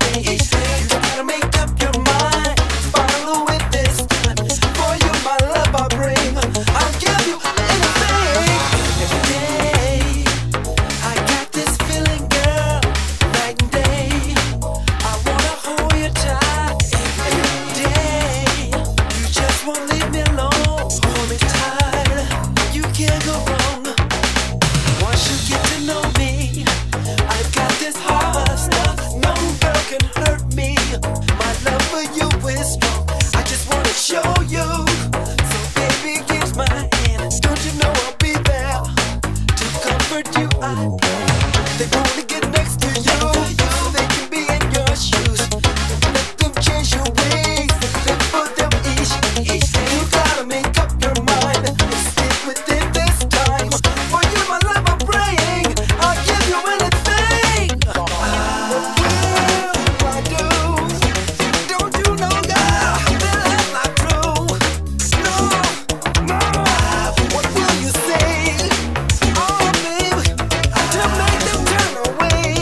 day. You gotta make up your mind. Follow it this time. For you, my love I bring. I'll give you anything. Every day, I got this feeling, girl, night and day. I wanna hold you tight. Every day, you just won't leave me alone. Hold me tight, you can't go wrong. Once you get to know me, I've got this hard stuff. No girl can hurt me. My love for you is strong. I just wanna show you. So baby, give my hand. Don't you know I'll be there to comfort you? I pray they wanna get next to you, so they can be in your shoes. Let them change your ways. Live for them each. You gotta make up your mind and stick with it this time. For you, my love, I'm praying. I'll give you anything. What will I do? Don't you know, girl, that I'm not true? No, no. What will you say? Oh, baby, to make them turn away.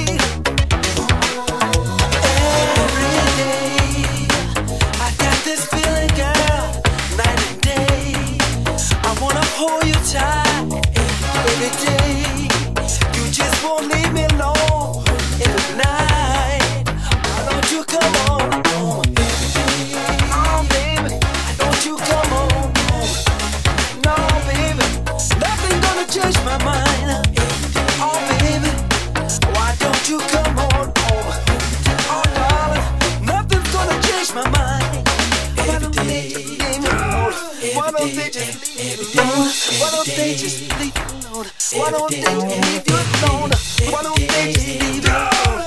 Every day, I got this feeling, girl, night and day. I wanna hold you tight. Every day, you just won't leave me alone. Every night, why don't you come on home? Oh, baby, don't you come on home? No, baby, nothing's gonna change my mind. Oh, baby, why don't you come on home? Oh, darling, nothing's gonna change my mind. Why don't they just leave me alone? Why don't they just leave me alone? Why don't they just leave me alone? Why don't they just leave you alone? Why don't they just leave you alone?